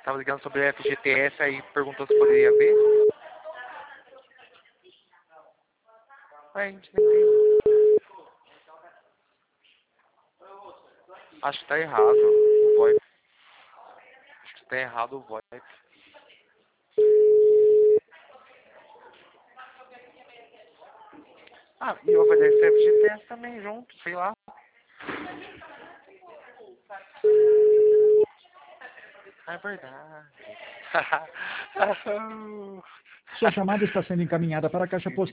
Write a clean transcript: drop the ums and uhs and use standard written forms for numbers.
Tava ligando sobre o FGTS, aí perguntou se poderia ver. Ué, a gente nem tem. Acho que tá errado o VoIP. Acho que tá errado o VoIP. Ah, e eu vou fazer esse FGTS também junto, sei lá. É verdade. Sua chamada está sendo encaminhada para a caixa postal.